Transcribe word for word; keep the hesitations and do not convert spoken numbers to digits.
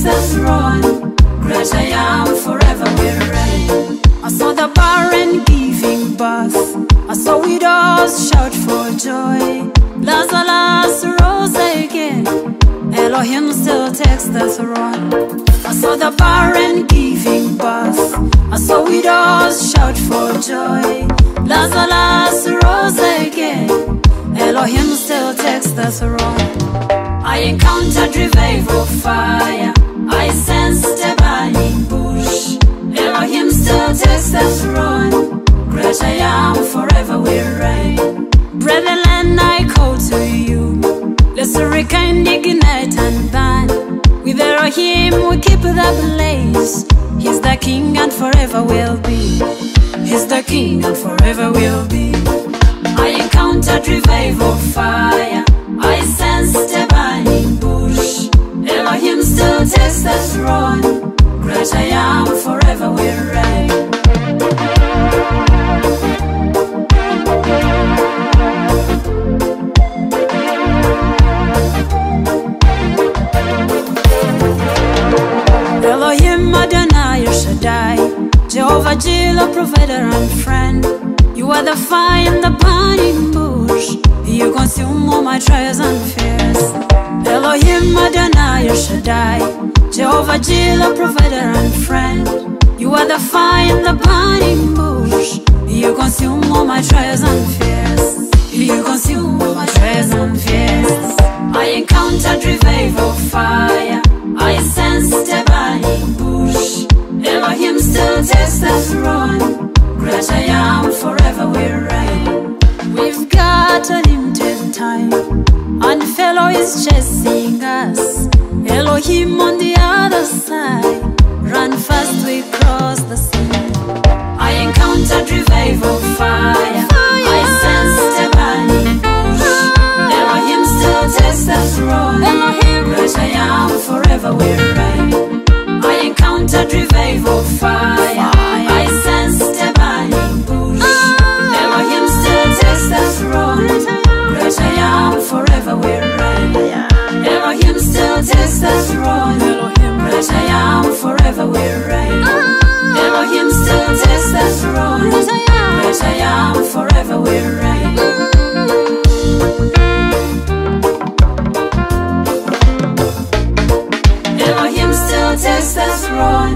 testosterone. Great I am, forever will reign. I saw the barren giving birth. I saw widows shout for joy. Lazarus rose again. Elohim still takes the throne. I saw the barren giving birth. I saw widows shout for joy. Lazarus rose again. Elohim still takes the throne. I encountered revival fire. I sensed a burning bush. Elohim still takes the throne. Great I am, forever will reign. Brethren, I call to you. Let's rekindle, ignite and burn. With Elohim we keep the blaze. He's the King and forever will be. He's the King and forever will be. I encountered revival fire. I sensed a burning bush. Elohim still takes the throne. Great I am, forever will reign. Elohim Adonai El Shaddai, Jehovah Jireh, provider and friend. You are the fire in the burning bush. You consume all my trials and fears. Elohim Adonai El Shaddai, Jehovah Jireh, provider and friend. You are the fire in the burning bush. You consume all my trials and fears. You consume all my trials and fears. I encountered revival fire. I sensed a burning bush. Elohim still takes the throne. Great I am, forever will reign. We've got a limited time, and fellow is chasing us. Elohim on the other side. Run fast, we cross the sea. I encountered revival fire. I sensed a burning bush. Elohim still takes the throne. Great I am, forever will reign. I encountered revival fire. I sensed a burning bush. Elohim still takes the throne. Great I am, forever will reign. Elohim still takes the throne. Great I am, forever will reign. Elohim still takes the throne. Great I am, forever will reign. Elohim still takes the throne.